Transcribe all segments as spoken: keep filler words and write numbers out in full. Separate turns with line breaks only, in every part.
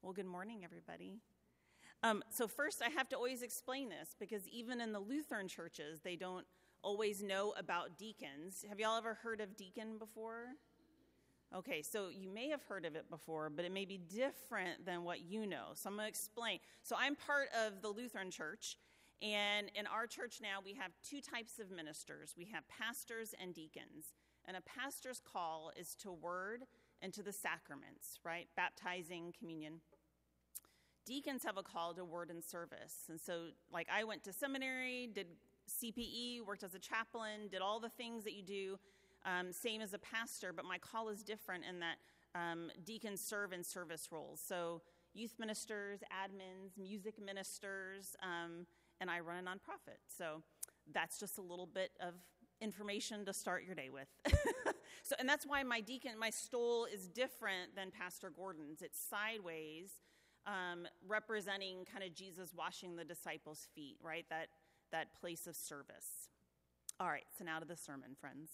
Well, good morning, everybody. Um, so first, I have to always explain this because even in the Lutheran churches, they don't always know about deacons. Have y'all ever heard of deacon before? Okay, so you may have heard of it before, but it may be different than what you know. So I'm going to explain. So I'm part of the Lutheran church, and in our church now, we have two types of ministers. We have pastors and deacons. And a pastor's call is to word and to the sacraments, right? Baptizing, communion. Deacons have a call to word and service. And so, like, I went to seminary, did C P E, worked as a chaplain, did all the things that you do, um, same as a pastor, but my call is different in that um, deacons serve in service roles. So youth ministers, admins, music ministers, um, and I run a nonprofit. So that's just a little bit of information to start your day with. So, and that's why my deacon, my stole is different than Pastor Gordon's. It's sideways, um, representing kind of Jesus washing the disciples' feet, right? That that place of service. All right, so now to the sermon, friends.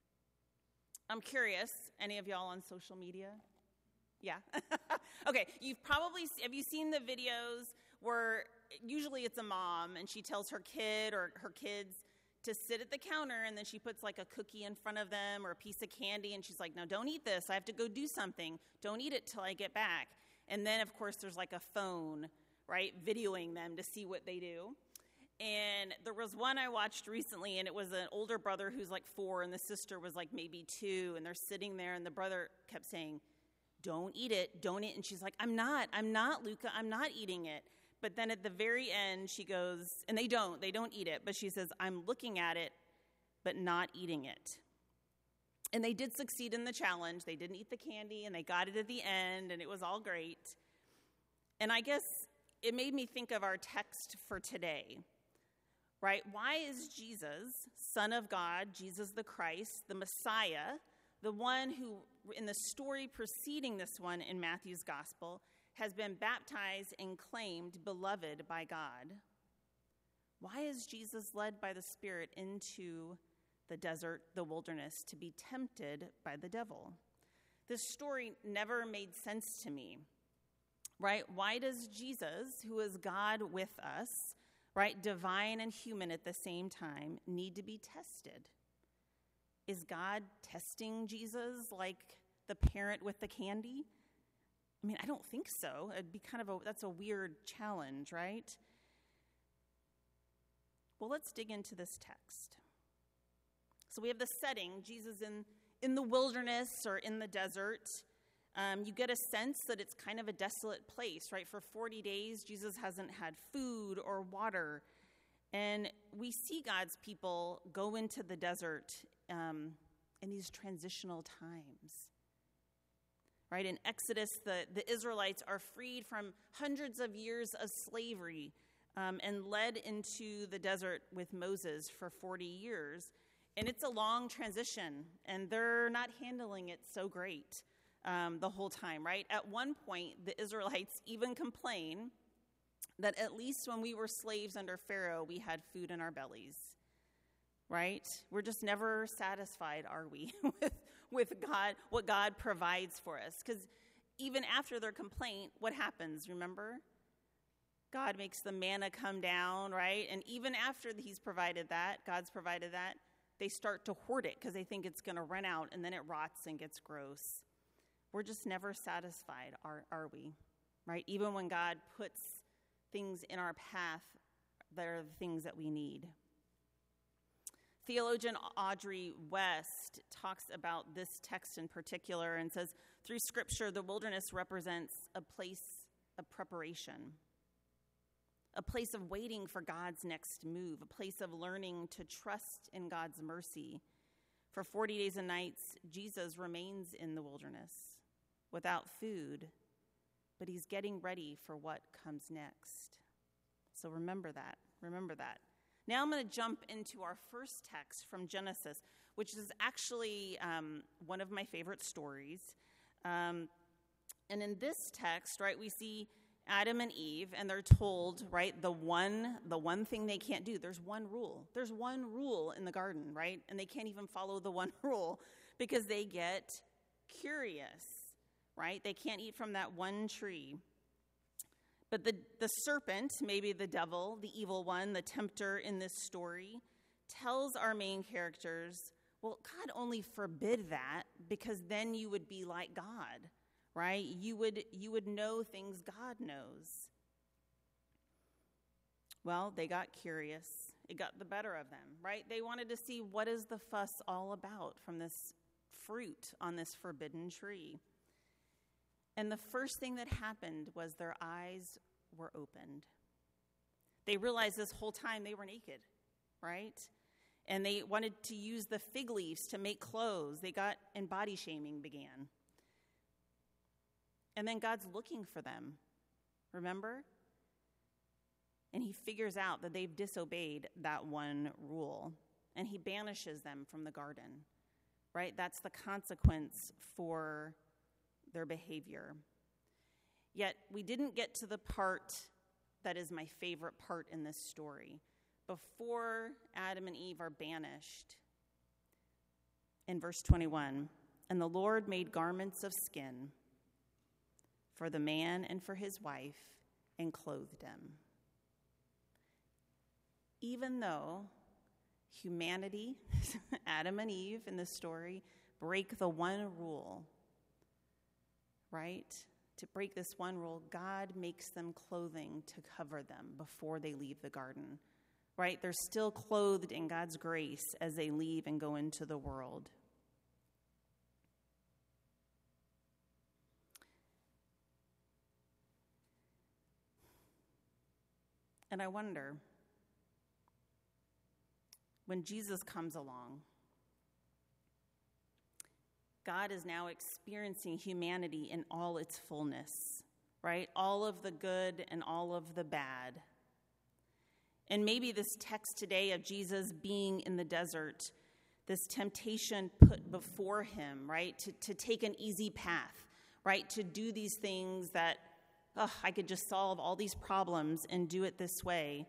I'm curious, any of y'all on social media? Yeah? Okay, you've probably, have you seen the videos where usually it's a mom and she tells her kid or her kids to sit at the counter, and then she puts like a cookie in front of them or a piece of candy, and she's like, no, don't eat this. I have to go do something. Don't eat it till I get back. And then, of course, there's like a phone, right, videoing them to see what they do. And there was one I watched recently, and it was an older brother who's like four, and the sister was like maybe two, and they're sitting there, and the brother kept saying, don't eat it, don't eat. And she's like, I'm not, I'm not, Luca, I'm not eating it. But then at the very end, she goes, and they don't, they don't eat it, but she says, I'm looking at it, but not eating it. And they did succeed in the challenge. They didn't eat the candy, and they got it at the end, and it was all great. And I guess it made me think of our text for today, right? Why is Jesus, Son of God, Jesus the Christ, the Messiah, the one who, in the story preceding this one in Matthew's Gospel, has been baptized and claimed beloved by God? Why is Jesus led by the Spirit into the desert, the wilderness, to be tempted by the devil? This story never made sense to me, right? Why does Jesus, who is God with us, right, divine and human at the same time, need to be tested? Is God testing Jesus like the parent with the candy? I mean, I don't think so. It'd be kind of a, that's a weird challenge, right? Well, let's dig into this text. So we have the setting, Jesus in, in the wilderness or in the desert. Um, you get a sense that it's kind of a desolate place, right? For forty days, Jesus hasn't had food or water. And we see God's people go into the desert um, in these transitional times. Right, in Exodus, the, the Israelites are freed from hundreds of years of slavery um, and led into the desert with Moses for forty years. And it's a long transition, and they're not handling it so great um, the whole time, right? At one point, the Israelites even complain that at least when we were slaves under Pharaoh, we had food in our bellies, right? We're just never satisfied, are we, with with God, what God provides for us? Because even after their complaint, what happens, remember? God makes the manna come down, right? And even after he's provided that, God's provided that, they start to hoard it because they think it's going to run out, and then it rots and gets gross. We're just never satisfied, are, are we? Right? Even when God puts things in our path that are the things that we need. Theologian Audrey West talks about this text in particular and says, through Scripture, the wilderness represents a place of preparation, a place of waiting for God's next move, a place of learning to trust in God's mercy. For forty days and nights, Jesus remains in the wilderness without food, but he's getting ready for what comes next. So remember that. Remember that. Now I'm going to jump into our first text from Genesis, which is actually um, one of my favorite stories. Um, and in this text, right, we see Adam and Eve, and they're told, right, the one, the one thing they can't do. There's one rule. There's one rule in the garden, right? And they can't even follow the one rule because they get curious, right? They can't eat from that one tree. But the, the serpent, maybe the devil, the evil one, the tempter in this story, tells our main characters, well, God only forbid that because then you would be like God, right? You would, you would know things God knows. Well, they got curious. It got the better of them, right? They wanted to see what is the fuss all about from this fruit on this forbidden tree. And the first thing that happened was their eyes were opened. They realized this whole time they were naked, right? And they wanted to use the fig leaves to make clothes. They got, and body shaming began. And then God's looking for them, remember? And he figures out that they've disobeyed that one rule. And he banishes them from the garden, right? That's the consequence for their behavior. Yet we didn't get to the part that is my favorite part in this story. Before Adam and Eve are banished, in verse twenty-one, and the Lord made garments of skin for the man and for his wife and clothed them. Even though humanity, Adam and Eve in this story, break the one rule, right? To break this one rule, God makes them clothing to cover them before they leave the garden, right? They're still clothed in God's grace as they leave and go into the world. And I wonder, when Jesus comes along, God is now experiencing humanity in all its fullness, right? All of the good and all of the bad. And maybe this text today of Jesus being in the desert, this temptation put before him, right? To, to take an easy path, right? To do these things that, oh, I could just solve all these problems and do it this way.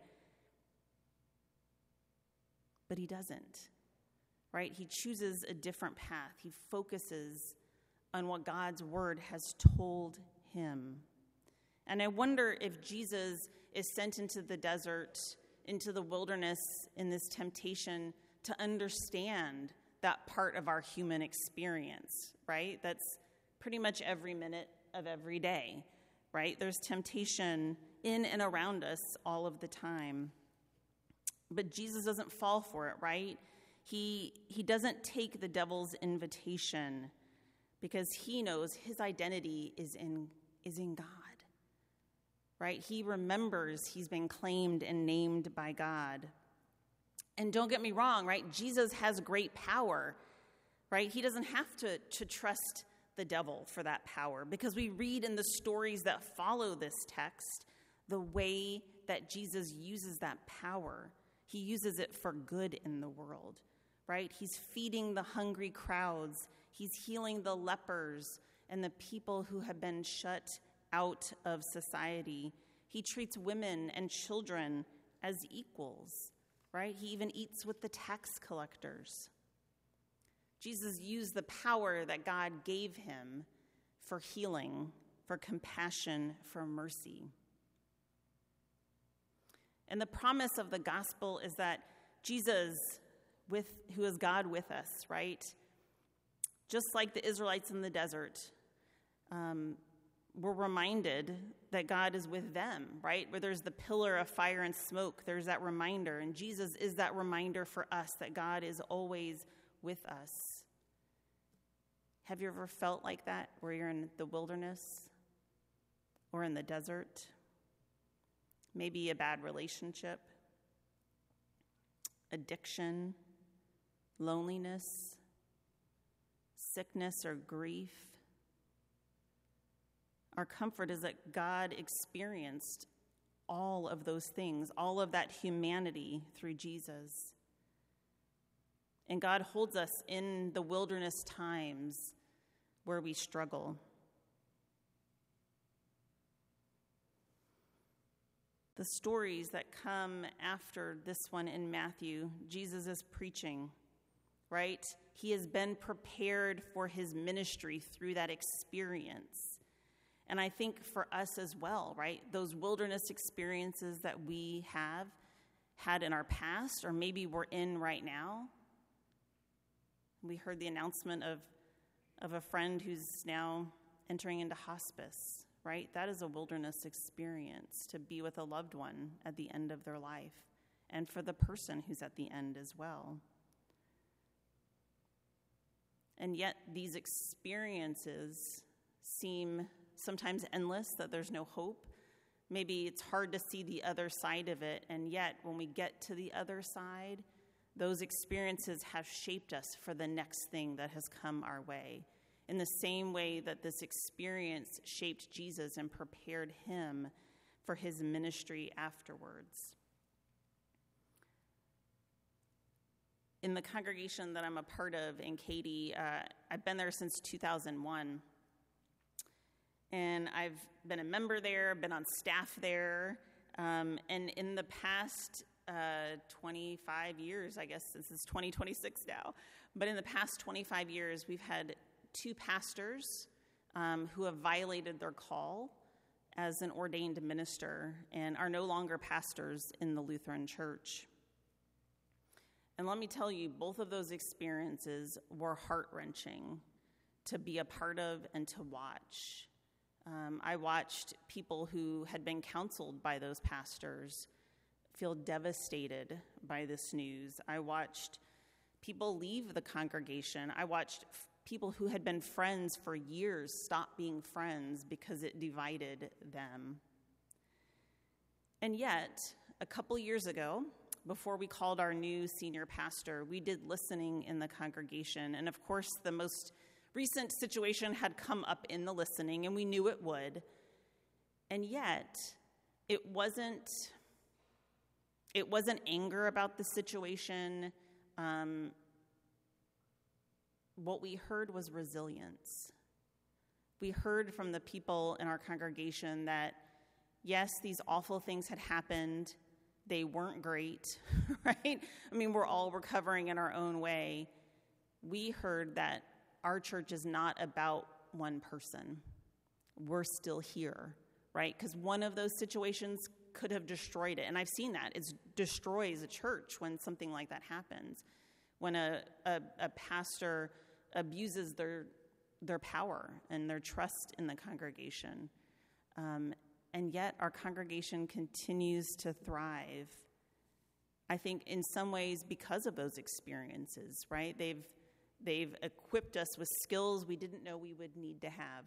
But he doesn't. Right? He chooses a different path. He focuses on what God's word has told him. And I wonder if Jesus is sent into the desert, into the wilderness, in this temptation to understand that part of our human experience, right? That's pretty much every minute of every day, right? There's temptation in and around us all of the time. But Jesus doesn't fall for it, right? He he doesn't take the devil's invitation because he knows his identity is in is in God, right? He remembers he's been claimed and named by God. And don't get me wrong, right? Jesus has great power, right? He doesn't have to, to trust the devil for that power because we read in the stories that follow this text the way that Jesus uses that power. He uses it for good in the world. Right? He's feeding the hungry crowds. He's healing the lepers and the people who have been shut out of society. He treats women and children as equals, right? He even eats with the tax collectors. Jesus used the power that God gave him for healing, for compassion, for mercy. And the promise of the gospel is that Jesus, with who is God with us, right? Just like the Israelites in the desert, um, we're reminded that God is with them, right? Where there's the pillar of fire and smoke, there's that reminder. And Jesus is that reminder for us that God is always with us. Have you ever felt like that, where you're in the wilderness or in the desert? Maybe a bad relationship, addiction, loneliness, sickness, or grief. Our comfort is that God experienced all of those things, all of that humanity through Jesus. And God holds us in the wilderness times where we struggle. The stories that come after this one in Matthew, Jesus is preaching, right? He has been prepared for his ministry through that experience. And I think for us as well, right? Those wilderness experiences that we have had in our past, or maybe we're in right now. We heard the announcement of, of a friend who's now entering into hospice, right? That is a wilderness experience, to be with a loved one at the end of their life, and for the person who's at the end as well. And yet these experiences seem sometimes endless, that there's no hope. Maybe it's hard to see the other side of it, and yet when we get to the other side, those experiences have shaped us for the next thing that has come our way, in the same way that this experience shaped Jesus and prepared him for his ministry afterwards. In the congregation that I'm a part of in Katy, uh, I've been there since two thousand one. And I've been a member there, been on staff there. Um, and in the past uh, twenty-five years, I guess this is twenty twenty-six now, but in the past twenty-five years, we've had two pastors um, who have violated their call as an ordained minister and are no longer pastors in the Lutheran Church. And let me tell you, both of those experiences were heart-wrenching to be a part of and to watch. Um, I watched people who had been counseled by those pastors feel devastated by this news. I watched people leave the congregation. I watched f- people who had been friends for years stop being friends because it divided them. And yet, a couple years ago, before we called our new senior pastor, we did listening in the congregation. And of course, the most recent situation had come up in the listening, and we knew it would. And yet, it wasn't, it wasn't anger about the situation. Um, what we heard was resilience. We heard from the people in our congregation that, yes, these awful things had happened. They weren't great, right? I mean, we're all recovering in our own way. We heard that our church is not about one person. We're still here, right? Because one of those situations could have destroyed it. And I've seen that. It destroys a church when something like that happens. When a, a, a pastor abuses their their power and their trust in the congregation. Um, and yet our congregation continues to thrive. I think in some ways because of those experiences, right? They've They've equipped us with skills we didn't know we would need to have.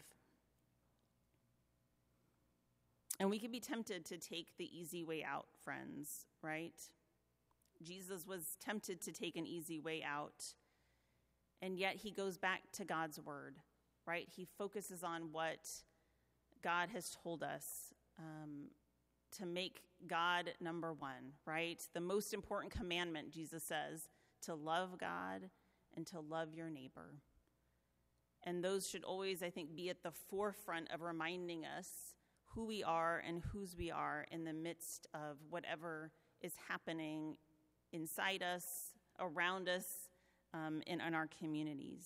And we can be tempted to take the easy way out, friends, right? Jesus was tempted to take an easy way out, and yet he goes back to God's word, right? He focuses on what God has told us um, to make God number one, right? The most important commandment, Jesus says, to love God and to love your neighbor. And those should always, I think, be at the forefront of reminding us who we are and whose we are in the midst of whatever is happening inside us, around us, um, and in our communities.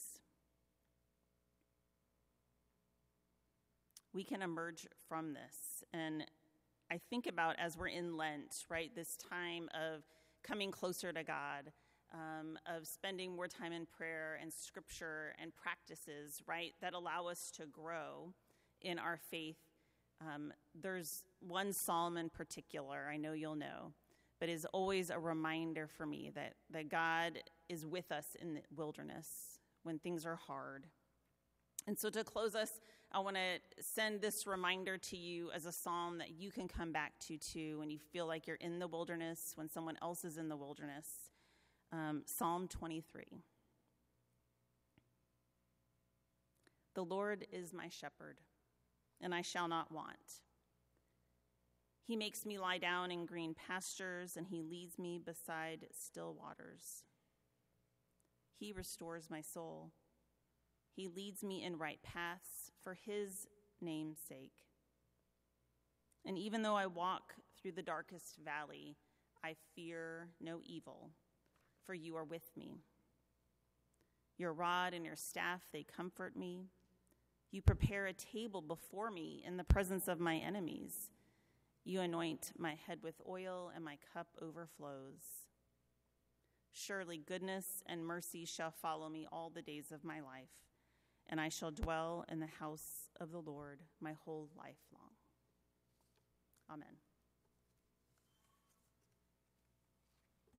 We can emerge from this. And I think about as we're in Lent, right, this time of coming closer to God, Um, of spending more time in prayer and scripture and practices, right, that allow us to grow in our faith. Um, there's one psalm in particular, I know you'll know, but is always a reminder for me that, that God is with us in the wilderness when things are hard. And so to close us, I want to send this reminder to you as a psalm that you can come back to too when you feel like you're in the wilderness, when someone else is in the wilderness. Um, Psalm twenty-three. The Lord is my shepherd, and I shall not want. He makes me lie down in green pastures, and he leads me beside still waters. He restores my soul. He leads me in right paths for his name's sake. And even though I walk through the darkest valley, I fear no evil, for you are with me. Your rod and your staff, they comfort me. You prepare a table before me in the presence of my enemies. You anoint my head with oil, and my cup overflows. Surely goodness and mercy shall follow me all the days of my life, and I shall dwell in the house of the Lord my whole life long. Amen.